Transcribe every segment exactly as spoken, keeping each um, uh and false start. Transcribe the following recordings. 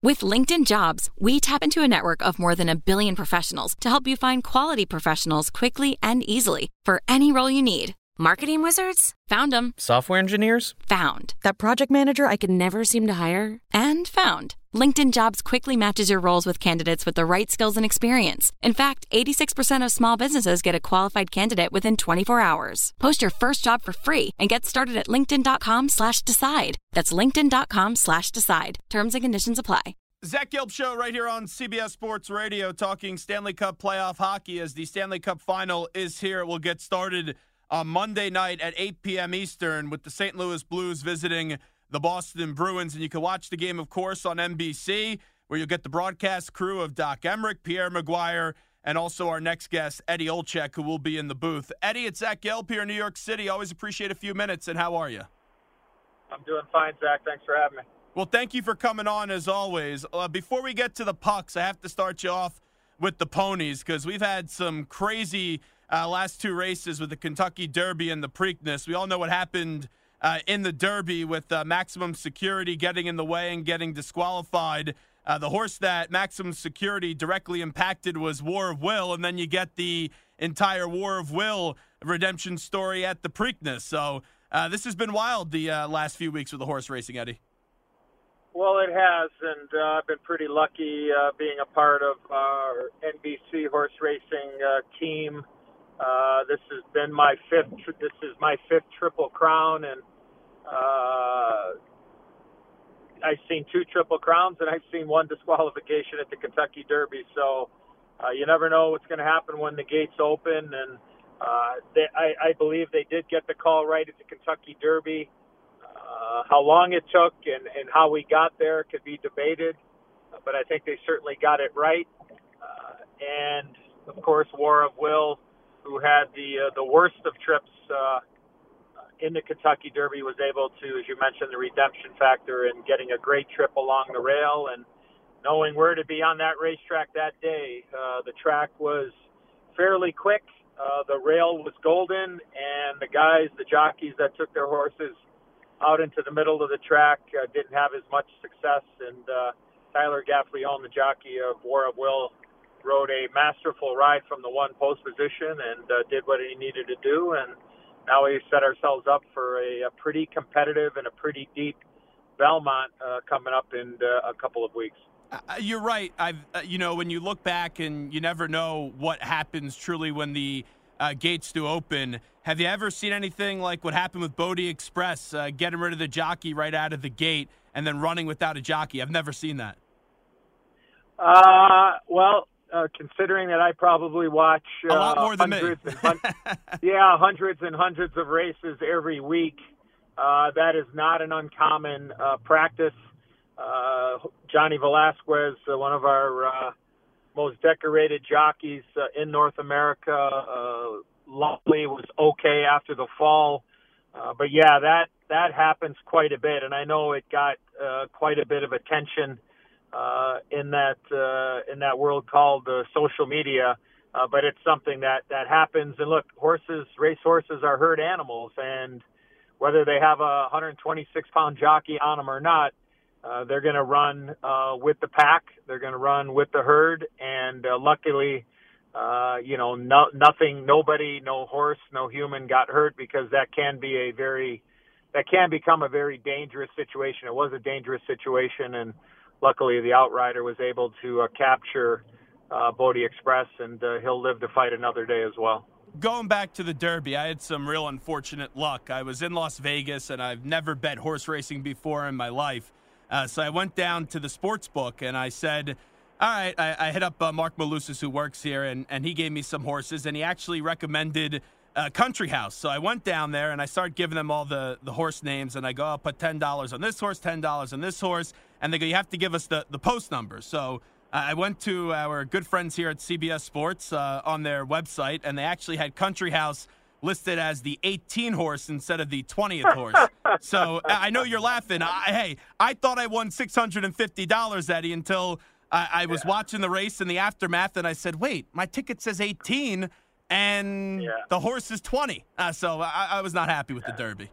With LinkedIn Jobs, we tap into a network of more than a billion professionals to help you find quality professionals quickly and easily for any role you need. Marketing wizards? Found them. Software engineers? Found. That project manager I could never seem to hire? And found. LinkedIn Jobs quickly matches your roles with candidates with the right skills and experience. In fact, eighty-six percent of small businesses get a qualified candidate within twenty-four hours. Post your first job for free and get started at linkedin.com slash decide. That's linkedin.com slash decide. Terms and conditions apply. Zach Gelb Show right here on C B S Sports Radio, talking Stanley Cup playoff hockey as the Stanley Cup final is here. It will get started on Monday night at eight p.m. Eastern with the Saint Louis Blues visiting the Boston Bruins. And you can watch the game, of course, on N B C, where you'll get the broadcast crew of Doc Emrick, Pierre Maguire, and also our next guest, Eddie Olczyk, who will be in the booth. Eddie, it's Zach Gelb here in New York City. Always appreciate a few minutes, and how are you? I'm doing fine, Zach. Thanks for having me. Well, thank you for coming on, as always. Uh, before we get to the pucks, I have to start you off with the ponies, because we've had some crazy uh, last two races with the Kentucky Derby and the Preakness. We all know what happened uh, in the Derby with uh, Maximum Security getting in the way and getting disqualified. Uh, the horse that Maximum Security directly impacted was War of Will, and then you get the entire War of Will redemption story at the Preakness. So uh, this has been wild the uh, last few weeks with the horse racing, Eddie. Well, it has, and uh, I've been pretty lucky uh, being a part of our N B C horse racing uh, team. Uh, this has been my fifth. This is my fifth Triple Crown, and uh, I've seen two Triple Crowns, and I've seen one disqualification at the Kentucky Derby. So uh, you never know what's going to happen when the gates open. And uh, they, I, I believe they did get the call right at the Kentucky Derby. Uh, how long it took and, and how we got there could be debated, uh, but I think they certainly got it right. Uh, and, of course, War of Will, who had the uh, the worst of trips uh, in the Kentucky Derby, was able to, as you mentioned, the redemption factor and getting a great trip along the rail and knowing where to be on that racetrack that day. Uh, the track was fairly quick. Uh, the rail was golden, and the guys, the jockeys that took their horses out into the middle of the track uh, didn't have as much success, and uh, Tyler Gaffalione, the jockey of War of Will, rode a masterful ride from the one post position and uh, did what he needed to do, and now we set ourselves up for a, a pretty competitive and a pretty deep Belmont uh, coming up in uh, a couple of weeks. Uh, you're right. I've uh, you know, when you look back and you never know what happens truly when the uh, gates do open. Have you ever seen anything like what happened with Bodie Express, uh, getting rid of the jockey right out of the gate and then running without a jockey? I've never seen that. Uh, well, uh, considering that I probably watch uh, a lot more than hundreds me. and hun- yeah, hundreds and hundreds of races every week, uh, that is not an uncommon uh, practice. Uh, Johnny Velasquez, uh, one of our uh, most decorated jockeys uh, in North America, uh, luckily was okay after the fall. Uh, but yeah, that, that happens quite a bit. And I know it got uh, quite a bit of attention uh, in that, uh, in that world called uh, social media. Uh, but it's something that, that happens. And look, horses, race horses are herd animals, and whether they have a one hundred twenty-six pound jockey on them or not, Uh, they're going to run uh, with the pack. They're going to run with the herd. And uh, luckily, uh, you know, no, nothing, nobody, no horse, no human got hurt, because that can be a very, that can become a very dangerous situation. It was a dangerous situation. And luckily the outrider was able to uh, capture uh, Bodie Express, and uh, he'll live to fight another day as well. Going back to the Derby, I had some real unfortunate luck. I was in Las Vegas, and I've never bet horse racing before in my life. Uh, so I went down to the sports book and I said, all right, I, I hit up uh, Mark Malusis, who works here, and, and he gave me some horses, and he actually recommended uh, Country House. So I went down there and I started giving them all the, the horse names, and I go, I'll put ten dollars on this horse, ten dollars on this horse, and they go, you have to give us the, the post number. So uh, I went to our good friends here at C B S Sports uh, on their website, and they actually had Country House listed as the eighteen horse instead of the twentieth horse. So I know you're laughing. I, hey, I thought I won six hundred fifty dollars, Eddie, until I, I was yeah. watching the race in the aftermath, and I said, wait, my ticket says eighteen, and yeah. the horse is twenty. Uh, so I, I was not happy with yeah. the Derby.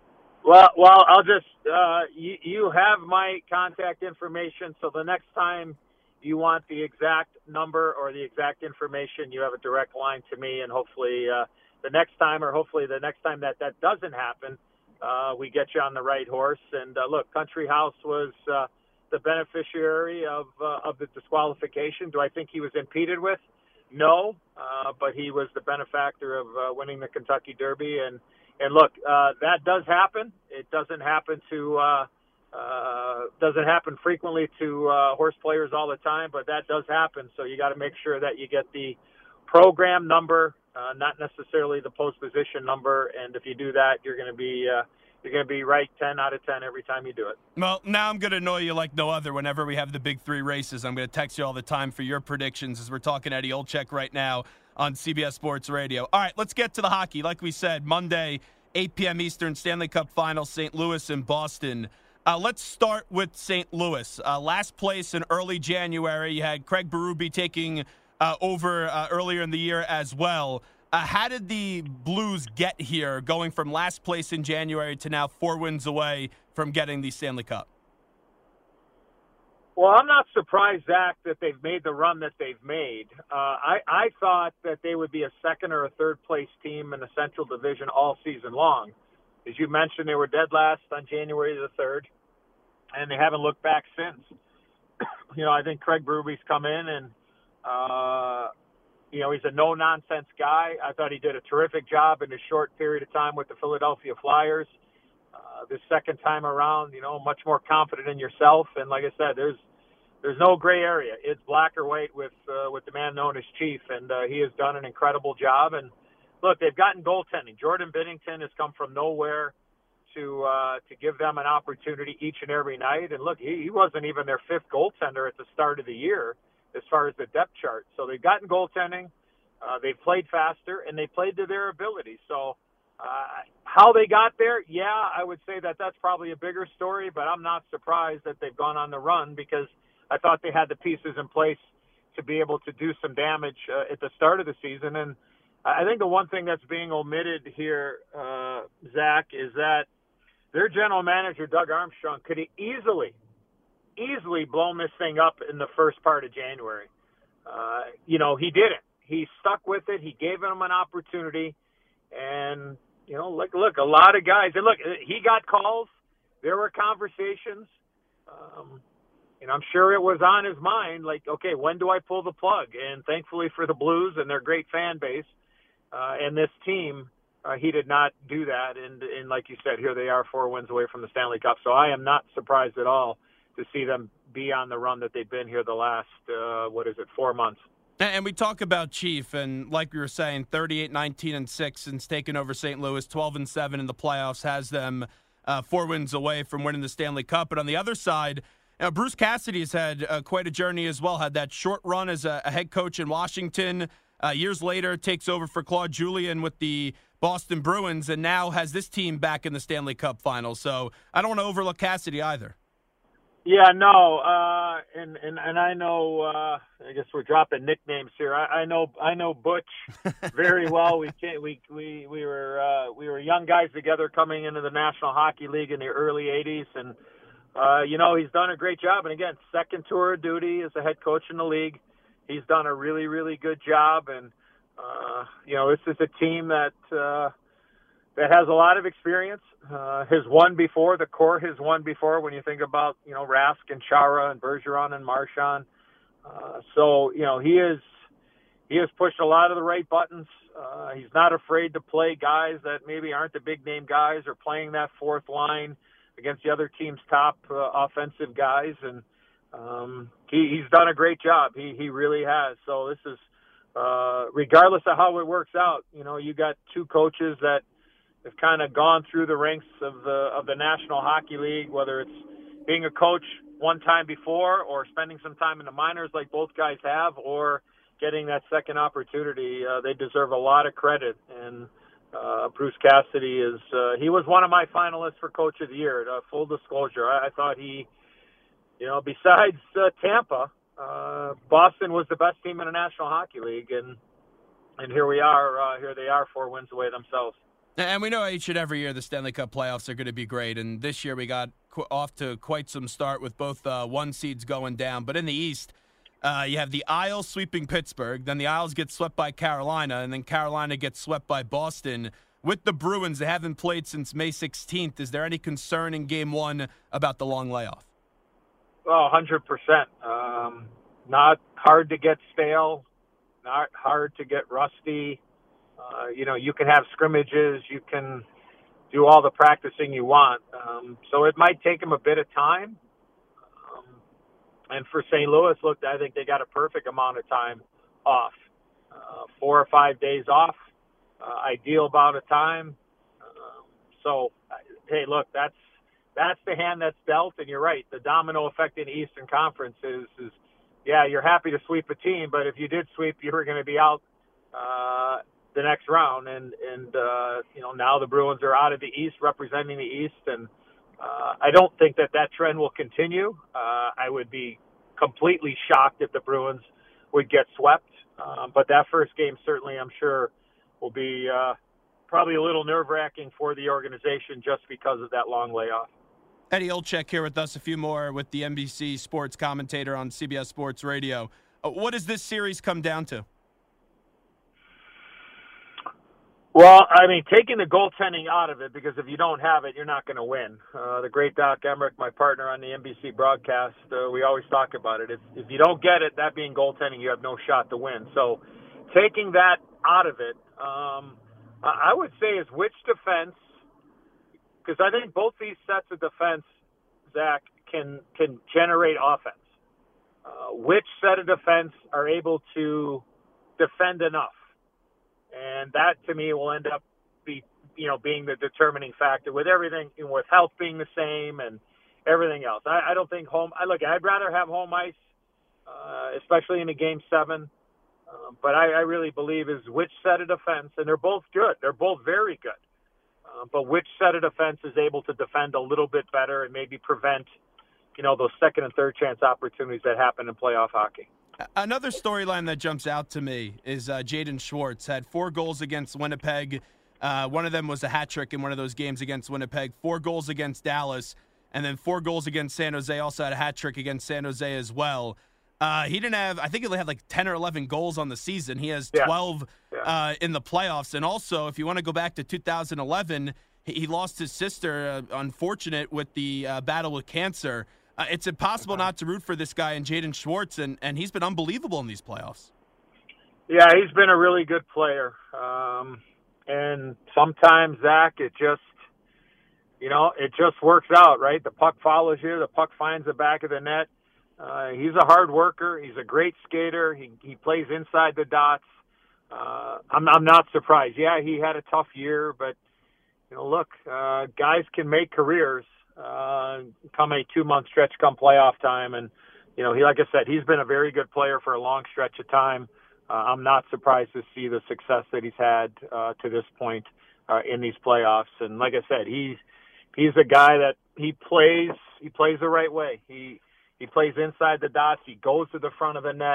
Well, well, I'll just uh, you, you have my contact information, so the next time you want the exact number or the exact information, you have a direct line to me, and hopefully uh, the next time, or hopefully the next time that that doesn't happen, uh, we get you on the right horse. And uh, look, Country House was uh, the beneficiary of uh, of the disqualification. Do I think he was impeded with? No, uh, but he was the benefactor of uh, winning the Kentucky Derby. And and look, uh, that does happen. It doesn't happen to uh, uh, doesn't happen frequently to uh, horse players all the time, but that does happen. So you got to make sure that you get the program number, uh, not necessarily the post position number. And if you do that, you're going to be uh, you're going to be right ten out of ten every time you do it. Well, now I'm going to annoy you like no other whenever we have the big three races. I'm going to text you all the time for your predictions as we're talking Eddie Olczyk right now on C B S Sports Radio. All right, let's get to the hockey. Like we said, Monday, eight p.m. Eastern, Stanley Cup Final, Saint Louis and Boston. Uh, let's start with Saint Louis. Uh, last place in early January. You had Craig Berube taking uh, over uh, earlier in the year as well. Uh, how did the Blues get here, going from last place in January to now four wins away from getting the Stanley Cup? Well, I'm not surprised, Zach, that they've made the run that they've made. Uh, I, I thought that they would be a second or a third place team in the Central Division all season long. As you mentioned, they were dead last on January the third, and they haven't looked back since. You know, I think Craig Berube's come in and, uh, you know, he's a no-nonsense guy. I thought he did a terrific job in a short period of time with the Philadelphia Flyers. Uh, this second time around, you know, much more confident in yourself. And like I said, there's there's no gray area. It's black or white with uh, with the man known as Chief, and uh, he has done an incredible job. And look, they've gotten goaltending. Jordan Binnington has come from nowhere to uh, to give them an opportunity each and every night. And look, he, he wasn't even their fifth goaltender at the start of the year as far as the depth chart. So they've gotten goaltending. Uh, they've played faster, and they played to their ability. So uh, how they got there, yeah, I would say that that's probably a bigger story, but I'm not surprised that they've gone on the run because I thought they had the pieces in place to be able to do some damage uh, at the start of the season. And I think the one thing that's being omitted here, uh, Zach, is that their general manager, Doug Armstrong, could easily, easily blown this thing up in the first part of January. Uh, you know, he didn't. He stuck with it. He gave them an opportunity. And, you know, look, look, a lot of guys. And look, he got calls. There were conversations. Um, and I'm sure it was on his mind, like, okay, when do I pull the plug? And thankfully for the Blues and their great fan base uh, and this team, uh, he did not do that. And, and like you said, here they are four wins away from the Stanley Cup. So I am not surprised at all to see them be on the run that they've been here the last, uh, what is it, four months. And we talk about Chief, and like we were saying, thirty-eight, nineteen, and six since taking over Saint Louis, twelve and seven in the playoffs, has them uh, four wins away from winning the Stanley Cup. But on the other side, you know, Bruce Cassidy has had uh, quite a journey as well. Had that short run as a, a head coach in Washington. Uh, years later, takes over for Claude Julien with the Boston Bruins, and now has this team back in the Stanley Cup Finals. So I don't want to overlook Cassidy either. Yeah, no, uh, and, and and I know. Uh, I guess we're dropping nicknames here. I, I know, I know Butch very well. We we we we were uh, we were young guys together coming into the National Hockey League in the early eighties, and uh, you know he's done a great job. And again, second tour of duty as a head coach in the league, he's done a really really good job. And uh, you know this is a team that uh, that has a lot of experience. Uh, has won before. The core has won before when you think about, you know, Rask and Chara and Bergeron and Marchand. Uh, so, you know, he is, he has pushed a lot of the right buttons. Uh, he's not afraid to play guys that maybe aren't the big name guys or playing that fourth line against the other team's top uh, offensive guys. And um, he, he's done a great job. He, he really has. So this is, uh, regardless of how it works out, you know, you got two coaches that have kind of gone through the ranks of the of the National Hockey League, whether it's being a coach one time before or spending some time in the minors like both guys have, or getting that second opportunity. Uh, they deserve a lot of credit. And uh, Bruce Cassidy is uh, he was one of my finalists for Coach of the Year. Uh, full disclosure, I, I thought he, you know, besides uh, Tampa, uh, Boston was the best team in the National Hockey League, and and here we are. Uh, here they are, four wins away themselves. And we know each and every year the Stanley Cup playoffs are going to be great. And this year we got qu- off to quite some start with both uh, one seeds going down. But in the East, uh, you have the Isles sweeping Pittsburgh. Then the Isles get swept by Carolina. And then Carolina gets swept by Boston. With the Bruins, they haven't played since May sixteenth. Is there any concern in game one about the long layoff? Well, one hundred percent. Um, not hard to get stale, not hard to get rusty. Uh, you know, you can have scrimmages, you can do all the practicing you want. Um, so it might take them a bit of time. Um, and for Saint Louis, look, I think they got a perfect amount of time off. Uh, four or five days off, uh, ideal amount of time. Um, so, hey, look, that's that's the hand that's dealt. And you're right, the domino effect in the Eastern Conference is, is yeah, you're happy to sweep a team, but if you did sweep, you were going to be out uh, the next round. And, and uh, you know, now the Bruins are out of the East, representing the East. And uh, I don't think that that trend will continue. Uh, I would be completely shocked if the Bruins would get swept. Um, but that first game certainly, I'm sure, will be uh, probably a little nerve-wracking for the organization just because of that long layoff. Eddie Olczyk here with us, a few more with the N B C sports commentator on C B S Sports Radio. Uh, what does this series come down to? Well, I mean, taking the goaltending out of it, because if you don't have it, you're not going to win. Uh, the great Doc Emmerich, my partner on the N B C broadcast, uh, we always talk about it. If, if you don't get it, that being goaltending, you have no shot to win. So taking that out of it, um, I would say is which defense, because I think both these sets of defense, Zach, can can generate offense. Uh, which set of defense are able to defend enough? And that, to me, will end up be you know being the determining factor with everything, with health being the same and everything else. I, I don't think home. I look. I'd rather have home ice, uh, especially in a game seven. Uh, but I, I really believe is which set of defense, and they're both good. They're both very good. Uh, but which set of defense is able to defend a little bit better and maybe prevent, you know, those second and third chance opportunities that happen in playoff hockey. Another storyline that jumps out to me is uh, Jaden Schwartz had four goals against Winnipeg. Uh, one of them was a hat trick in one of those games against Winnipeg. Four goals against Dallas, and then four goals against San Jose. Also had a hat trick against San Jose as well. Uh, he didn't have, I think he only had like ten or eleven goals on the season. He has twelve yeah. Yeah. Uh, in the playoffs. And also, if you want to go back to two thousand eleven, he, he lost his sister, uh, unfortunate, with the uh, battle with cancer. Uh, it's impossible not to root for this guy and Jaden Schwartz, and, and he's been unbelievable in these playoffs. Yeah, he's been a really good player. Um, and sometimes, Zach, it just, you know, it just works out, right? The puck follows you. The puck finds the back of the net. Uh, he's a hard worker. He's a great skater. He he plays inside the dots. Uh, I'm I'm not surprised. Yeah, he had a tough year, but you know, look, uh, guys can make careers uh, come a two month stretch, come playoff time, and you know, he like I said, he's been a very good player for a long stretch of time. Uh, I'm not surprised to see the success that he's had uh, to this point uh, in these playoffs. And like I said, he's he's a guy that he plays he plays the right way. He He plays inside the dots. He goes to the front of the net.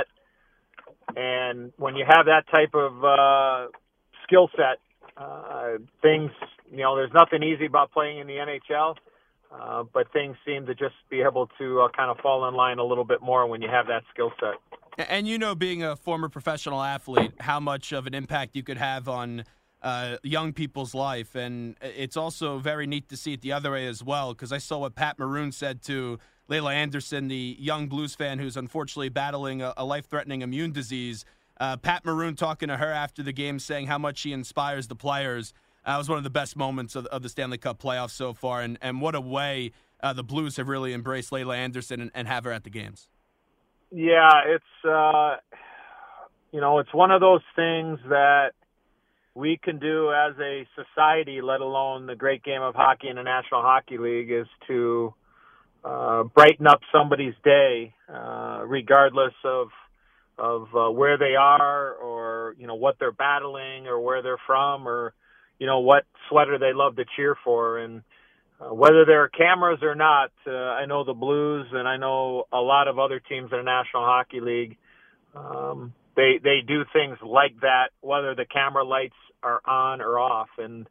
And when you have that type of uh, skill set, uh, things, you know, there's nothing easy about playing in the N H L, uh, but things seem to just be able to uh, kind of fall in line a little bit more when you have that skill set. And you know, being a former professional athlete, how much of an impact you could have on uh, young people's life. And it's also very neat to see it the other way as well, because I saw what Pat Maroon said to Layla Anderson, the young Blues fan who's unfortunately battling a, a life-threatening immune disease. Uh, Pat Maroon talking to her after the game, saying how much she inspires the players. Uh, it was one of the best moments of, of the Stanley Cup playoffs so far, and, and what a way uh, the Blues have really embraced Layla Anderson and, and have her at the games. Yeah, it's, uh, you know, it's one of those things that we can do as a society, let alone the great game of hockey in the National Hockey League, is to Uh, brighten up somebody's day, uh, regardless of of uh, where they are, or you know what they're battling, or where they're from, or you know what sweater they love to cheer for, and uh, whether there are cameras or not. Uh, I know the Blues, and I know a lot of other teams in the National Hockey League. Um, they they do things like that, whether the camera lights are on or off, and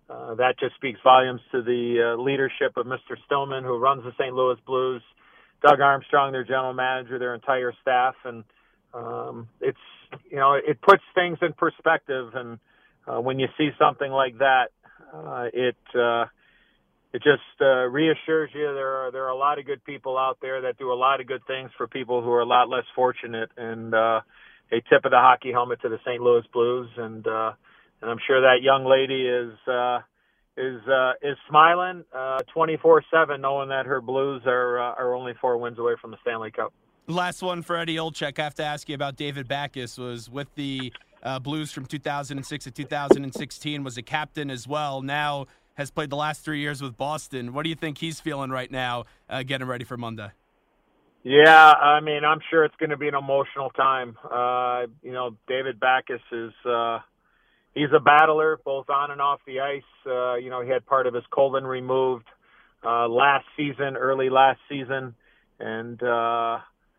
uh, that just speaks volumes to the uh, leadership of Mister Stillman, who runs the Saint Louis Blues, Doug Armstrong, their general manager, their entire staff. And um, it's, you know, it puts things in perspective. And uh, when you see something like that, uh, it uh, it just uh, reassures you there are there are a lot of good people out there that do a lot of good things for people who are a lot less fortunate. And uh, a tip of the hockey helmet to the Saint Louis Blues. And uh, and I'm sure that young lady is uh, is uh, is smiling uh, twenty-four seven, knowing that her Blues are uh, are only four wins away from the Stanley Cup. Last one for Eddie Olczyk. I have to ask you about David Backes. Was with the uh, Blues from two thousand six to two thousand sixteen, was a captain as well. Now has played the last three years with Boston. What do you think he's feeling right now, uh, getting ready for Monday? Yeah, I mean, I'm sure it's going to be an emotional time. Uh, you know, David Backes is uh, he's a battler both on and off the ice. Uh, you know, he had part of his colon removed uh, last season, early last season, and uh,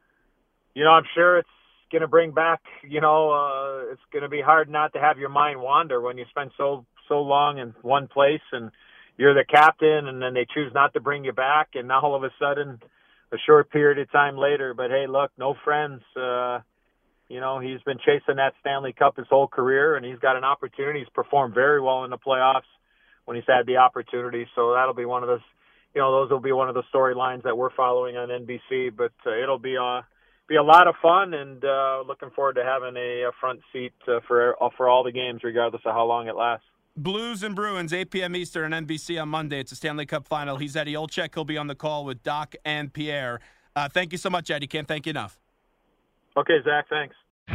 you know, I'm sure it's going to bring back. You know, uh, it's going to be hard not to have your mind wander when you spend so so long in one place and you're the captain, and then they choose not to bring you back, and now all of a sudden, a short period of time later. But hey, look, no friends. Uh, you know, he's been chasing that Stanley Cup his whole career, and he's got an opportunity. He's performed very well in the playoffs when he's had the opportunity. So that'll be one of those. You know, those will be one of the storylines that we're following on N B C. But uh, it'll be a be a lot of fun, and uh, looking forward to having a, a front seat uh, for for all the games, regardless of how long it lasts. Blues and Bruins, eight p.m. Eastern on N B C on Monday. It's a Stanley Cup final. He's Eddie Olczyk. He'll be on the call with Doc and Pierre. Uh, thank you so much, Eddie. Can't thank you enough. Okay, Zach, thanks.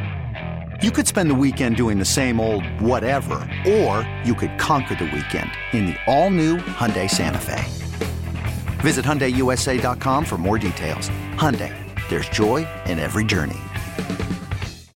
You could spend the weekend doing the same old whatever, or you could conquer the weekend in the all-new Hyundai Santa Fe. Visit Hyundai U S A dot com for more details. Hyundai, there's joy in every journey.